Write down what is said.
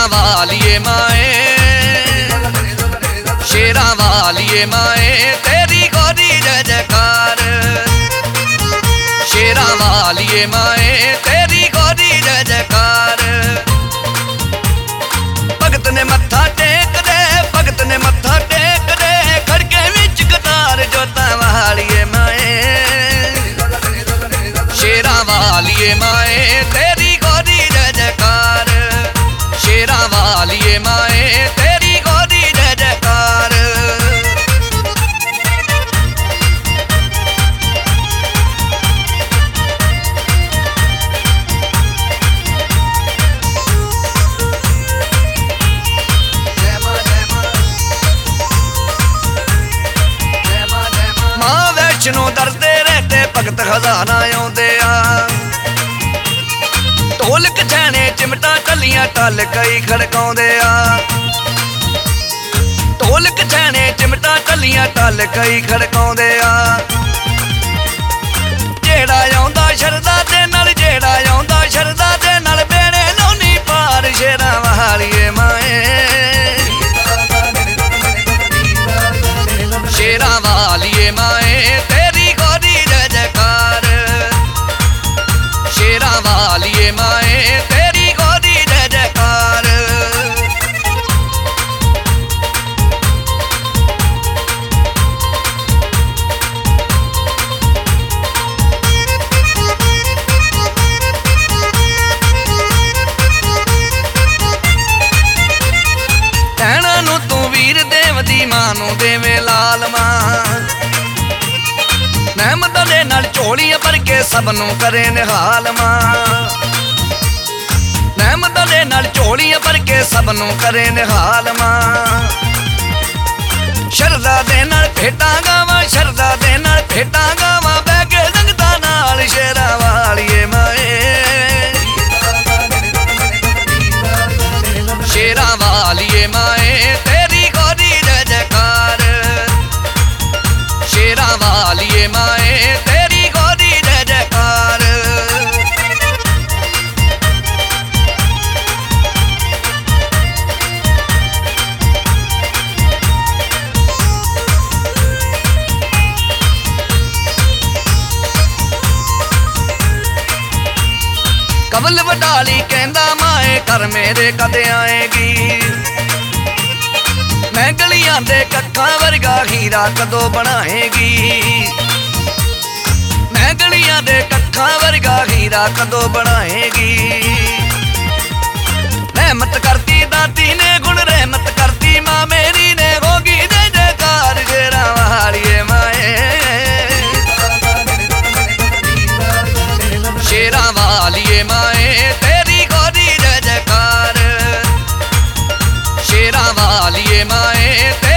वालिए माए, शेरा वालिए माए, तेरी गोरी जय जयकार। शेरा वालिए माए, तेरी गोरी जय जयकार। भगत ने मत्था टेक दे, भगत ने मत्था टेक दे, खड़के विच कतार जोता वालिए माए। शेरा वालिए माए, तेरी गोरी जय जयकार। शेरा वालिए माए, तेरी गोरी जय जयकार। मां वैष्णो दरदे रहते भगत खजाना आउंदे आ। ढोलक छैने चिमटा टलियां टल कई खड़काउंदे आ। ढोलक छैने चिमटा टलियां टल कई खड़काउंदे आ। जेड़ा आउंदा शरदा दे नाल, जेड़ा आउंदा शरदा दे नाल, बेड़े लाउनी पार। शेरा वालिए माए, शेरा वालिए माए, तेरी गोरी जय जयकार। शेरा वालिए माए, तेरी गोरी जय जयकार। भैणां नूं तू वीर देव दी मां नूं देवे लाल मां। नहमत दे नाल झोलियां भर के सब नूं करे निहाल मां। नहमत दे नाल झोलियां भर के सब नूं करे निहाल मां। शरदा दे नाल भेटां गावां, शरदा दे नाल भेटां गावां, बह के संगतां नाल। शेरा वालिए माए, शेरा वालिए माए, तेरी गोरी जय जयकार। शेरा वालिए माए, तेरी गोरी जय जयकार। कमल वडाली कहंदा माए, घर मेरे कद आएगी। मैं गलियां दे कक्खां वर्गा हीरा कदों बनाएगी। मैं गलियां दे कक्खां वर्गा हीरा कदों बनाएगी। रहमत करती दाती ने गुण, रहमत करती मां मेरी ने, होगी जय जयकार। शेरा वालिए माए, शेरा वालिए माए, तेरी गोरी जय जयकार। शेरा वालिए माए,